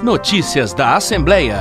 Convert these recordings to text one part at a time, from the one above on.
Notícias da Assembleia.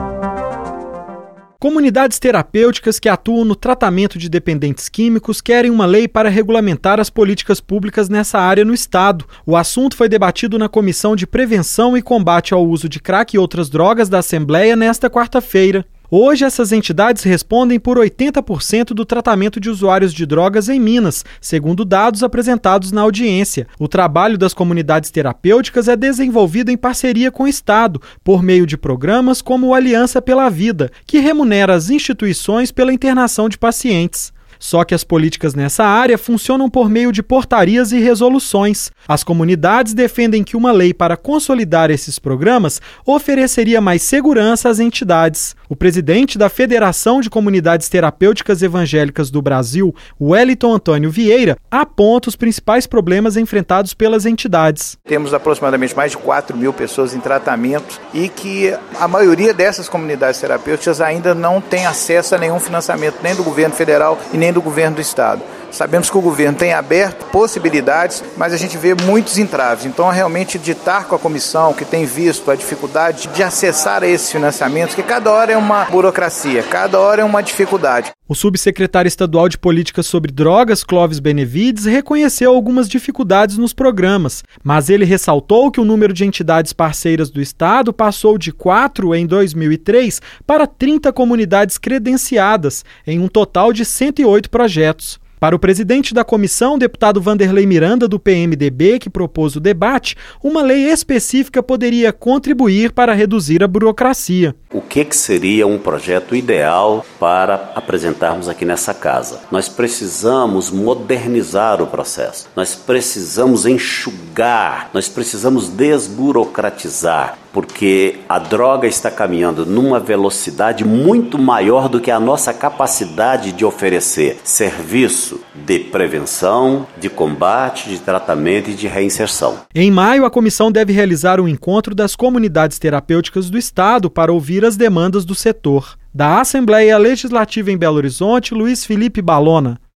Comunidades terapêuticas que atuam no tratamento de dependentes químicos querem uma lei para regulamentar as políticas públicas nessa área no Estado. O assunto foi debatido na Comissão de Prevenção e Combate ao Uso de Crack e Outras Drogas da Assembleia nesta quarta-feira. Hoje, essas entidades respondem por 80% do tratamento de usuários de drogas em Minas, segundo dados apresentados na audiência. O trabalho das comunidades terapêuticas é desenvolvido em parceria com o Estado, por meio de programas como o Aliança pela Vida, que remunera as instituições pela internação de pacientes. Só que as políticas nessa área funcionam por meio de portarias e resoluções. As comunidades defendem que uma lei para consolidar esses programas ofereceria mais segurança às entidades. O presidente da Federação de Comunidades Terapêuticas Evangélicas do Brasil, Wellington Antônio Vieira, aponta os principais problemas enfrentados pelas entidades. Temos aproximadamente mais de 4 mil pessoas em tratamento e que a maioria dessas comunidades terapêuticas ainda não tem acesso a nenhum financiamento, nem do governo federal e nem do governo do Estado. Sabemos que o governo tem aberto possibilidades, mas a gente vê muitos entraves. Então, realmente, ditar com a comissão que tem visto a dificuldade de acessar a esses financiamentos, que cada hora é uma burocracia, cada hora é uma dificuldade. O subsecretário estadual de Políticas sobre Drogas, Clóvis Benevides, reconheceu algumas dificuldades nos programas, mas ele ressaltou que o número de entidades parceiras do Estado passou de 4 em 2003 para 30 comunidades credenciadas, em um total de 108 projetos. Para o presidente da comissão, deputado Vanderlei Miranda, do PMDB, que propôs o debate, uma lei específica poderia contribuir para reduzir a burocracia. O que seria um projeto ideal para apresentarmos aqui nessa casa? Nós precisamos modernizar o processo, nós precisamos enxugar, nós precisamos desburocratizar, porque a droga está caminhando numa velocidade muito maior do que a nossa capacidade de oferecer serviço de prevenção, de combate, de tratamento e de reinserção. Em maio, a comissão deve realizar um encontro das comunidades terapêuticas do Estado para ouvir as demandas do setor. Da Assembleia Legislativa em Belo Horizonte, Luiz Felipe Balona.